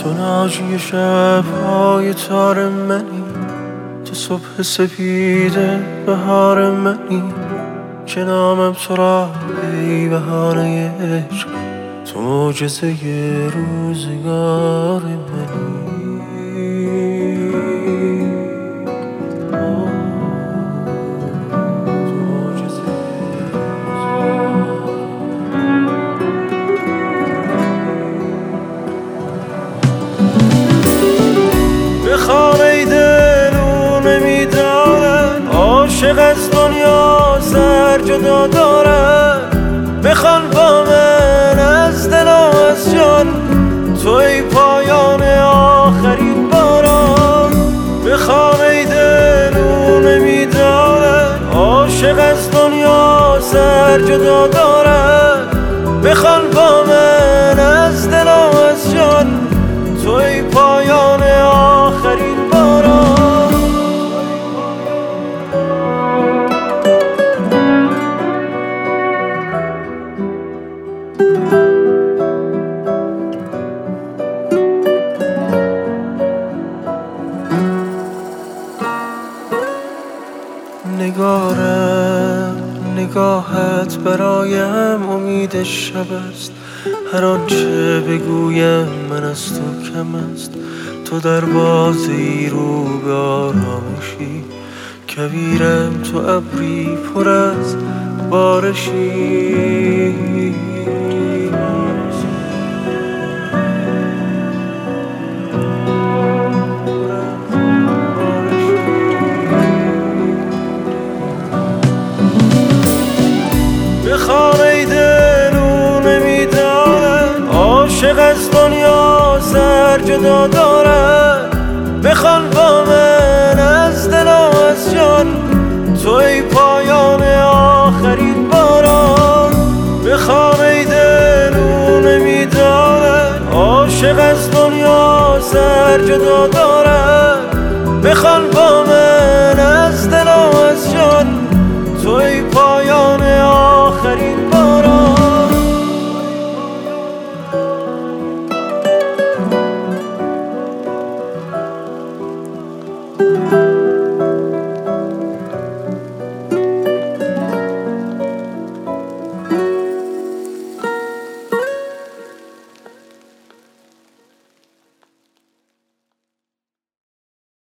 تو ناجی شب‌های تار منی، تو صبح سپیده بهار منی که نامم تو را ای بهانه عشق، تو معجزه روزگار منی. بخوانه دلو نمیدارد، عاشق از دنیا سر جدا دارد. بخوان با من از دل و از جان، توی پایان آخرین باران. بخوانه دلو نمیدارد، عاشق از دنیا سر جدا دارد. بخوان با من از دل و از جان، توی پایان آخرین باران. نگارم نگاهت برایم امید شب است، هر آنچه بگویم من از تو کم است. تو در بازی رو به آرامشی، کویرم تو ابری پر از بارشی. بخوانه دلو نمیدارد، عاشق از دنیا سر جدا دارد. بخوان با من از دل و از جان، توی پایان آخرین باران. بخوانه دلو نمیدارد، عاشق از دنیا سر جدا دارد. بخوان